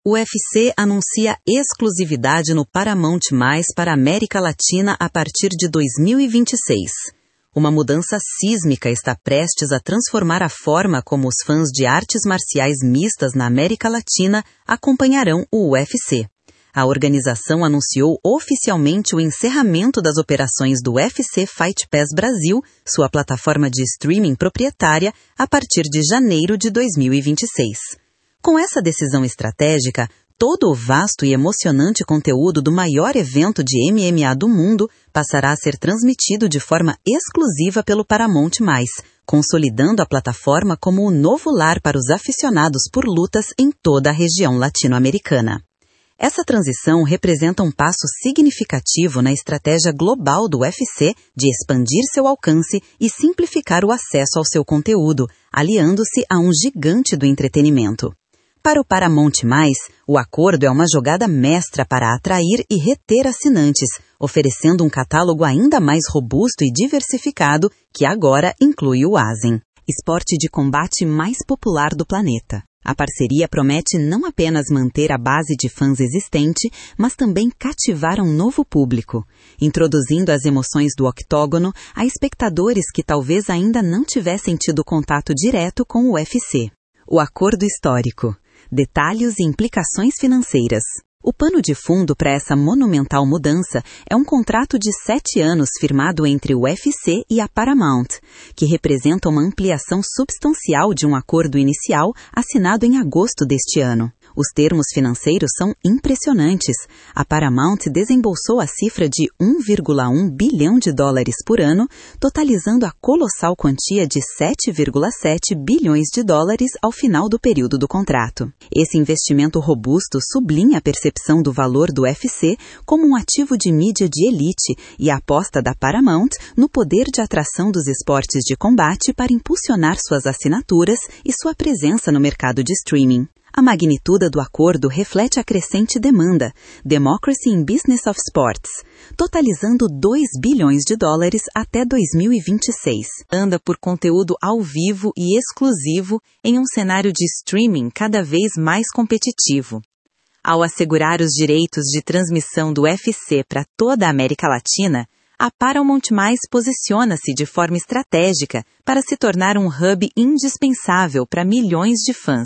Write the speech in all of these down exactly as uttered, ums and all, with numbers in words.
O U F C anuncia exclusividade no Paramount mais para a América Latina a partir de dois mil e vinte e seis. Uma mudança sísmica está prestes a transformar a forma como os fãs de artes marciais mistas na América Latina acompanharão o U F C. A organização anunciou oficialmente o encerramento das operações do U F C Fight Pass Brasil, sua plataforma de streaming proprietária, a partir de janeiro de dois mil e vinte e seis. Com essa decisão estratégica, todo o vasto e emocionante conteúdo do maior evento de M M A do mundo passará a ser transmitido de forma exclusiva pelo Paramount mais, consolidando a plataforma como o novo lar para os aficionados por lutas em toda a região latino-americana. Essa transição representa um passo significativo na estratégia global do U F C de expandir seu alcance e simplificar o acesso ao seu conteúdo, aliando-se a um gigante do entretenimento. Para o Paramount mais, o acordo é uma jogada mestra para atrair e reter assinantes, oferecendo um catálogo ainda mais robusto e diversificado que agora inclui o ASEAN, esporte de combate mais popular do planeta. A parceria promete não apenas manter a base de fãs existente, mas também cativar um novo público, introduzindo as emoções do octógono a espectadores que talvez ainda não tivessem tido contato direto com o U F C. O acordo histórico. Detalhes e implicações financeiras. O pano de fundo para essa monumental mudança é um contrato de sete anos firmado entre o U F C e a Paramount, que representa uma ampliação substancial de um acordo inicial assinado em agosto deste ano. Os termos financeiros são impressionantes. A Paramount desembolsou a cifra de um vírgula um bilhão de dólares por ano, totalizando a colossal quantia de sete vírgula sete bilhões de dólares ao final do período do contrato. Esse investimento robusto sublinha a percepção do valor do U F C como um ativo de mídia de elite e a aposta da Paramount no poder de atração dos esportes de combate para impulsionar suas assinaturas e sua presença no mercado de streaming. A magnitude do acordo reflete a crescente demanda, Democracy in Business of Sports, totalizando dois bilhões de dólares até dois mil e vinte e seis. Anda por conteúdo ao vivo e exclusivo em um cenário de streaming cada vez mais competitivo. Ao assegurar os direitos de transmissão do U F C para toda a América Latina, a Paramount mais posiciona-se de forma estratégica para se tornar um hub indispensável para milhões de fãs.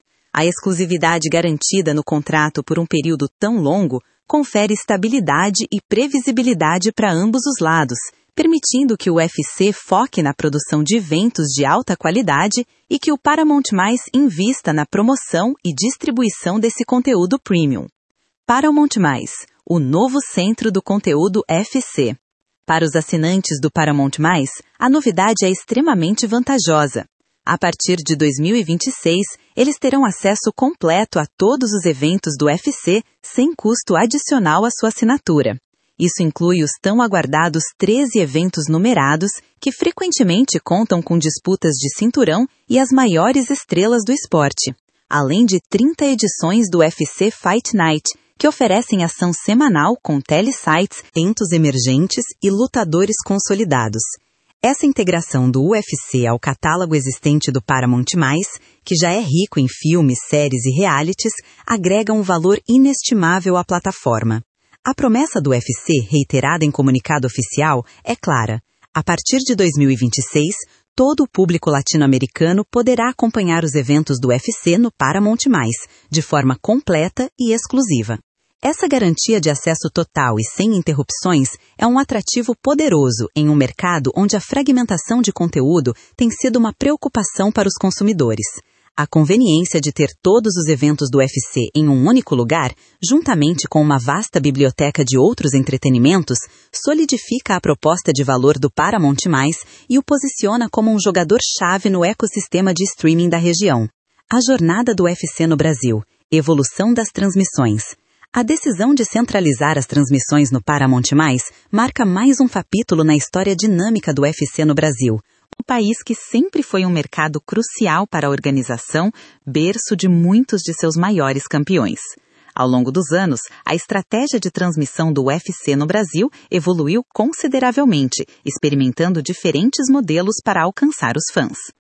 A exclusividade garantida no contrato por um período tão longo confere estabilidade e previsibilidade para ambos os lados, permitindo que o U F C foque na produção de eventos de alta qualidade e que o Paramount mais invista na promoção e distribuição desse conteúdo premium. Paramount mais, o novo centro do conteúdo U F C. Para os assinantes do Paramount mais, a novidade é extremamente vantajosa. A partir de dois mil e vinte e seis, eles terão acesso completo a todos os eventos do U F C sem custo adicional à sua assinatura. Isso inclui os tão aguardados treze eventos numerados, que frequentemente contam com disputas de cinturão e as maiores estrelas do esporte, além de trinta edições do U F C Fight Night, que oferecem ação semanal com telesites, eventos emergentes e lutadores consolidados. Essa integração do U F C ao catálogo existente do Paramount mais, que já é rico em filmes, séries e realities, agrega um valor inestimável à plataforma. A promessa do U F C, reiterada em comunicado oficial, é clara. A partir de dois mil e vinte e seis, todo o público latino-americano poderá acompanhar os eventos do U F C no Paramount mais, de forma completa e exclusiva. Essa garantia de acesso total e sem interrupções é um atrativo poderoso em um mercado onde a fragmentação de conteúdo tem sido uma preocupação para os consumidores. A conveniência de ter todos os eventos do U F C em um único lugar, juntamente com uma vasta biblioteca de outros entretenimentos, solidifica a proposta de valor do Paramount mais e o posiciona como um jogador-chave no ecossistema de streaming da região. A jornada do U F C no Brasil. Evolução das transmissões. A decisão de centralizar as transmissões no Paramount mais marca mais um capítulo na história dinâmica do U F C no Brasil, um país que sempre foi um mercado crucial para a organização, berço de muitos de seus maiores campeões. Ao longo dos anos, a estratégia de transmissão do U F C no Brasil evoluiu consideravelmente, experimentando diferentes modelos para alcançar os fãs.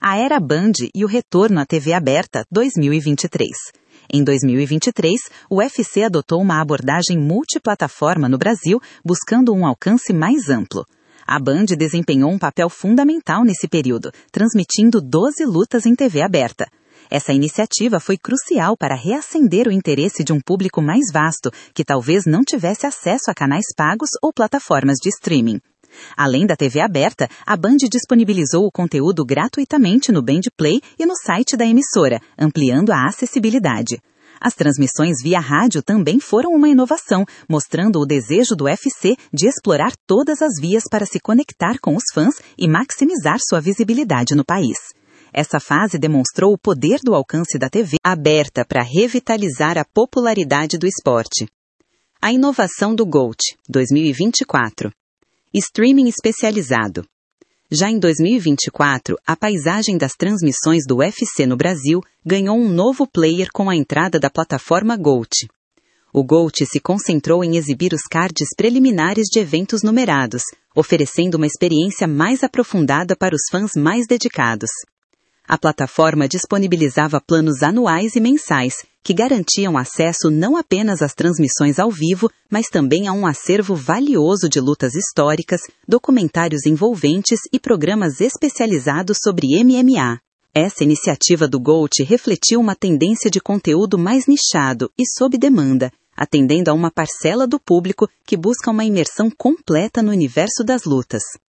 a Era Band e o retorno à T V aberta dois mil e vinte e três. Em dois mil e vinte e três, o U F C adotou uma abordagem multiplataforma no Brasil, buscando um alcance mais amplo. A Band desempenhou um papel fundamental nesse período, transmitindo doze lutas em T V aberta. Essa iniciativa foi crucial para reacender o interesse de um público mais vasto, que talvez não tivesse acesso a canais pagos ou plataformas de streaming. Além da T V aberta, a Band disponibilizou o conteúdo gratuitamente no Band Play e no site da emissora, ampliando a acessibilidade. As transmissões via rádio também foram uma inovação, mostrando o desejo do U F C de explorar todas as vias para se conectar com os fãs e maximizar sua visibilidade no país. Essa fase demonstrou o poder do alcance da T V aberta para revitalizar a popularidade do esporte. A inovação do GOAT, dois mil e vinte e quatro. Streaming especializado. Já em dois mil e vinte e quatro, a paisagem das transmissões do U F C no Brasil ganhou um novo player com a entrada da plataforma GOAT. O GOAT se concentrou em exibir os cards preliminares de eventos numerados, oferecendo uma experiência mais aprofundada para os fãs mais dedicados. A plataforma disponibilizava planos anuais e mensais, que garantiam acesso não apenas às transmissões ao vivo, mas também a um acervo valioso de lutas históricas, documentários envolventes e programas especializados sobre M M A. Essa iniciativa do GOAT refletiu uma tendência de conteúdo mais nichado e sob demanda, atendendo a uma parcela do público que busca uma imersão completa no universo das lutas.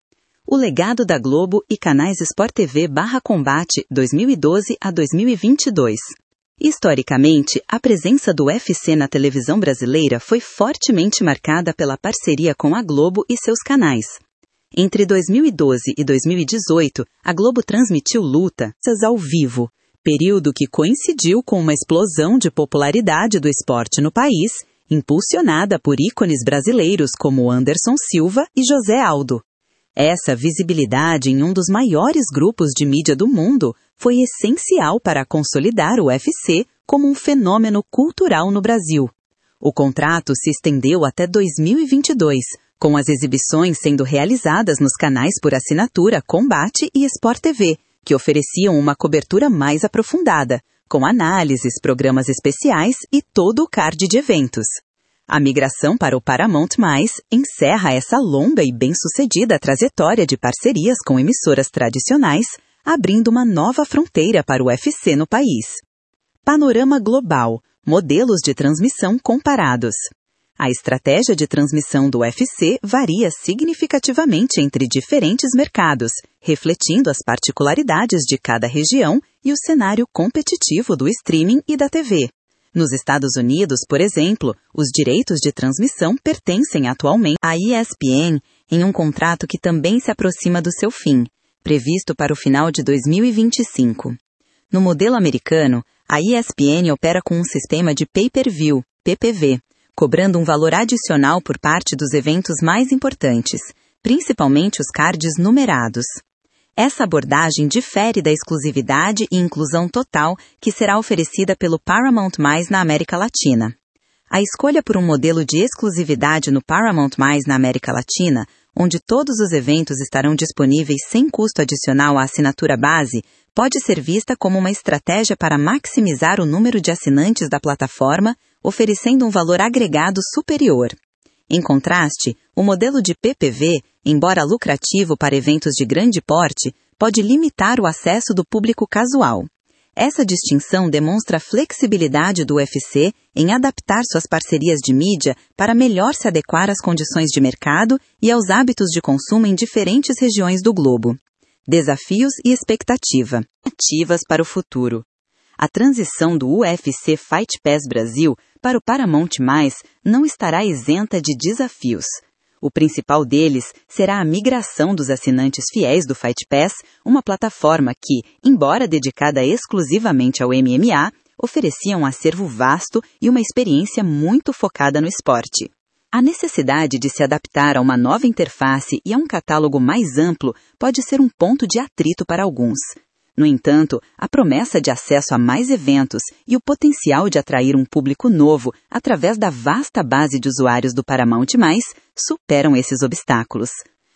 O legado da Globo e canais Sport T V barra Combate dois mil e doze a dois mil e vinte e dois. Historicamente, a presença do U F C na televisão brasileira foi fortemente marcada pela parceria com a Globo e seus canais. Entre dois mil e doze e dois mil e dezoito, a Globo transmitiu lutas ao vivo, período que coincidiu com uma explosão de popularidade do esporte no país, impulsionada por ícones brasileiros como Anderson Silva e José Aldo. Essa visibilidade em um dos maiores grupos de mídia do mundo foi essencial para consolidar o U F C como um fenômeno cultural no Brasil. O contrato se estendeu até dois mil e vinte e dois, com as exibições sendo realizadas nos canais por assinatura Combate e Sport T V, que ofereciam uma cobertura mais aprofundada, com análises, programas especiais e todo o card de eventos. A migração para o Paramount+, encerra essa longa e bem-sucedida trajetória de parcerias com emissoras tradicionais, abrindo uma nova fronteira para o U F C no país. Panorama global, modelos de transmissão comparados. A estratégia de transmissão do U F C varia significativamente entre diferentes mercados, refletindo as particularidades de cada região e o cenário competitivo do streaming e da T V. Nos Estados Unidos, por exemplo, os direitos de transmissão pertencem atualmente à E S P N em um contrato que também se aproxima do seu fim, previsto para o final de dois mil e vinte e cinco. No modelo americano, a E S P N opera com um sistema de pay-per-view, P P V, cobrando um valor adicional por parte dos eventos mais importantes, principalmente os cards numerados. Essa abordagem difere da exclusividade e inclusão total que será oferecida pelo Paramount+, na América Latina. A escolha por um modelo de exclusividade no Paramount+, na América Latina, onde todos os eventos estarão disponíveis sem custo adicional à assinatura base, pode ser vista como uma estratégia para maximizar o número de assinantes da plataforma, oferecendo um valor agregado superior. Em contraste, o modelo de P P V, embora lucrativo para eventos de grande porte, pode limitar o acesso do público casual. Essa distinção demonstra a flexibilidade do U F C em adaptar suas parcerias de mídia para melhor se adequar às condições de mercado e aos hábitos de consumo em diferentes regiões do globo. Desafios e expectativa. Ativas para o futuro. A transição do U F C Fight Pass Brasil para o Paramount+, não estará isenta de desafios. O principal deles será a migração dos assinantes fiéis do Fight Pass, uma plataforma que, embora dedicada exclusivamente ao M M A, oferecia um acervo vasto e uma experiência muito focada no esporte. A necessidade de se adaptar a uma nova interface e a um catálogo mais amplo pode ser um ponto de atrito para alguns. No entanto, a promessa de acesso a mais eventos e o potencial de atrair um público novo através da vasta base de usuários do Paramount+, superam esses obstáculos.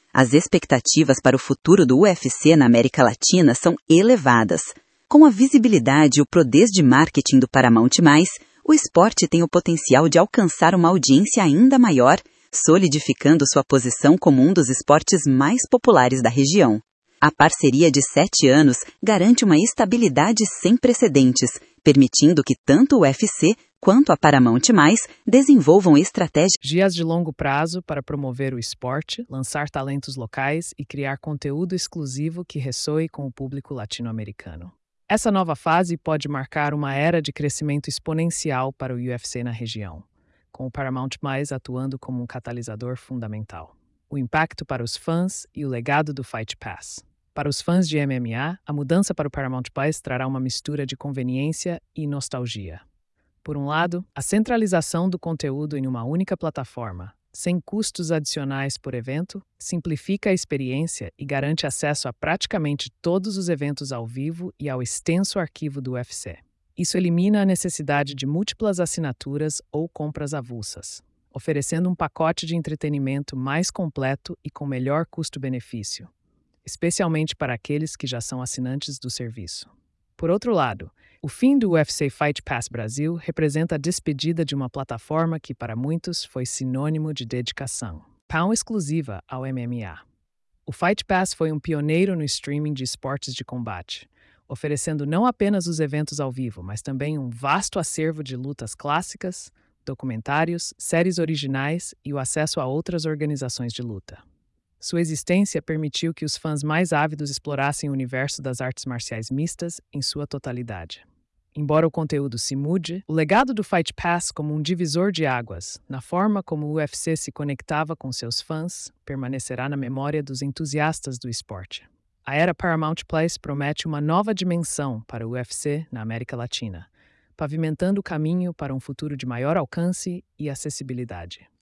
As expectativas para o futuro do U F C na América Latina são elevadas. Com a visibilidade e o poder de marketing do Paramount+, o esporte tem o potencial de alcançar uma audiência ainda maior, solidificando sua posição como um dos esportes mais populares da região. A parceria de sete anos garante uma estabilidade sem precedentes, permitindo que tanto o U F C quanto a Paramount+, desenvolvam estratégias de longo prazo para promover o esporte, lançar talentos locais e criar conteúdo exclusivo que ressoe com o público latino-americano. Essa nova fase pode marcar uma era de crescimento exponencial para o U F C na região, com o Paramount+ atuando como um catalisador fundamental. O impacto para os fãs e o legado do Fight Pass. Para os fãs de M M A, a mudança para o Paramount+ trará uma mistura de conveniência e nostalgia. Por um lado, a centralização do conteúdo em uma única plataforma, sem custos adicionais por evento, simplifica a experiência e garante acesso a praticamente todos os eventos ao vivo e ao extenso arquivo do U F C. Isso elimina a necessidade de múltiplas assinaturas ou compras avulsas, oferecendo um pacote de entretenimento mais completo e com melhor custo-benefício, especialmente para aqueles que já são assinantes do serviço. Por outro lado, o fim do U F C Fight Pass Brasil representa a despedida de uma plataforma que, para muitos, foi sinônimo de dedicação, tão exclusiva ao M M A. O Fight Pass foi um pioneiro no streaming de esportes de combate, oferecendo não apenas os eventos ao vivo, mas também um vasto acervo de lutas clássicas, documentários, séries originais e o acesso a outras organizações de luta. Sua existência permitiu que os fãs mais ávidos explorassem o universo das artes marciais mistas em sua totalidade. Embora o conteúdo se mude, o legado do Fight Pass como um divisor de águas, na forma como o U F C se conectava com seus fãs, permanecerá na memória dos entusiastas do esporte. A era Paramount+ promete uma nova dimensão para o U F C na América Latina, pavimentando o caminho para um futuro de maior alcance e acessibilidade.